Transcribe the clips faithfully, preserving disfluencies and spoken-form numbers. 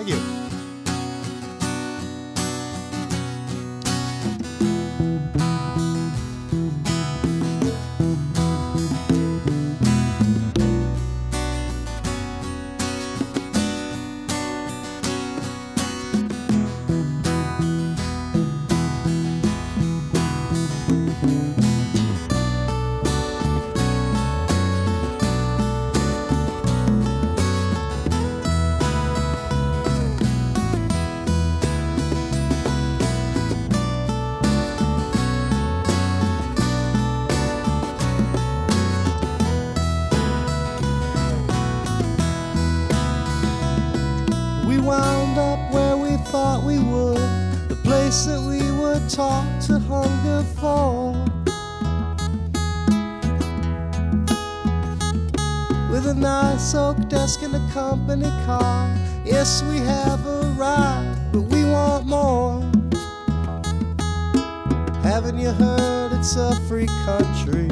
Thank you. We wound up where we thought we would, the place that we were taught to hunger for. With a nice oak desk and a company car, yes, we have arrived, but we want more. Haven't you heard it's a free country?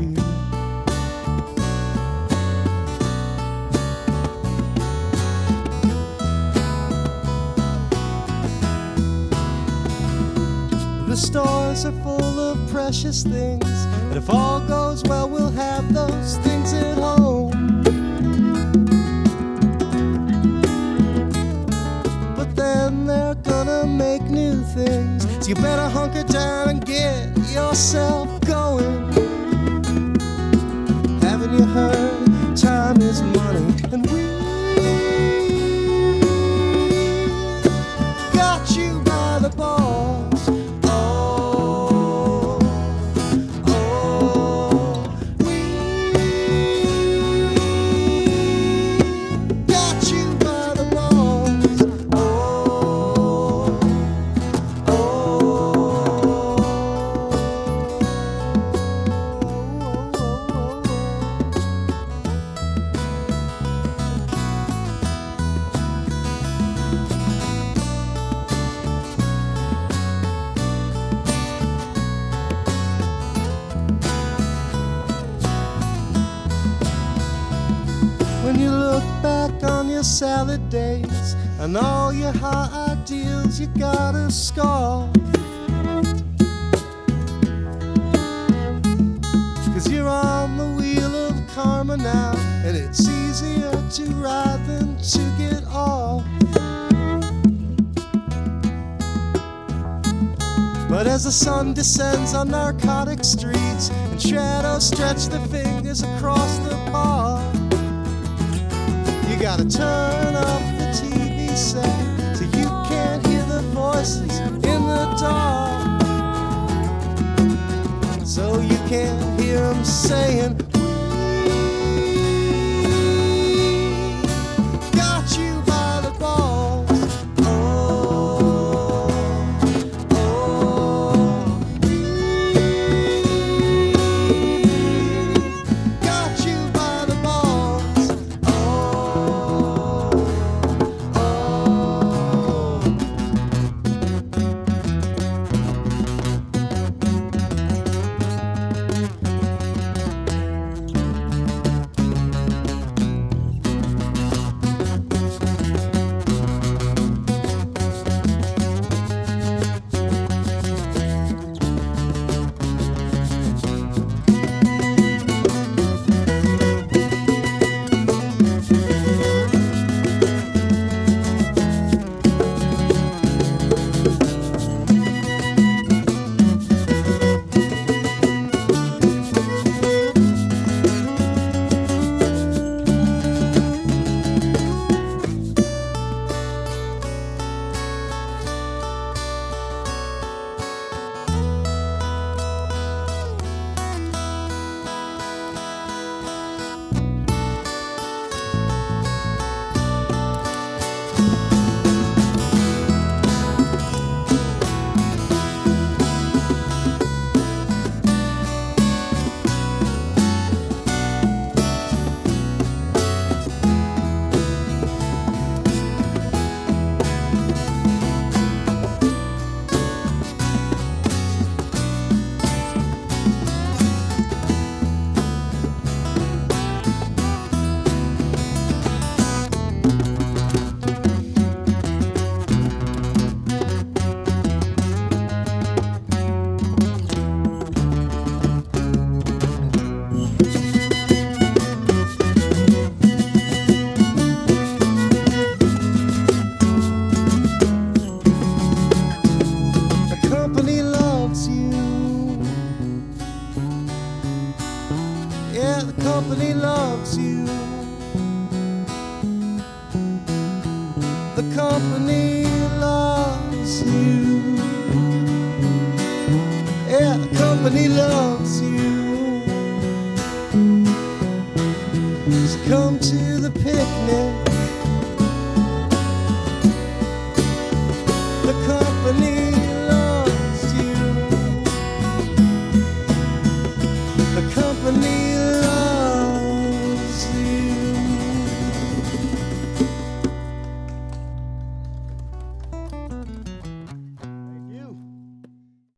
The stores are full of precious things, and if all goes well, we'll have those things at home. But then they're gonna make new things, so you better hunker down and get yourself going. Haven't you heard time is money, and we got you by the balls. When you look back on your salad days and all your high ideals, you gotta scoff. Cause you're on the wheel of karma now, and it's easier to ride than to get off. But as the sun descends on narcotic streets and shadows stretch their fingers across the park, you gotta turn off the T V set so you can't hear the voices in the dark. So you can't hear them saying, we got you by the balls. Oh, oh, we got you by the balls. Oh, the company loves you. Yeah, the company loves you.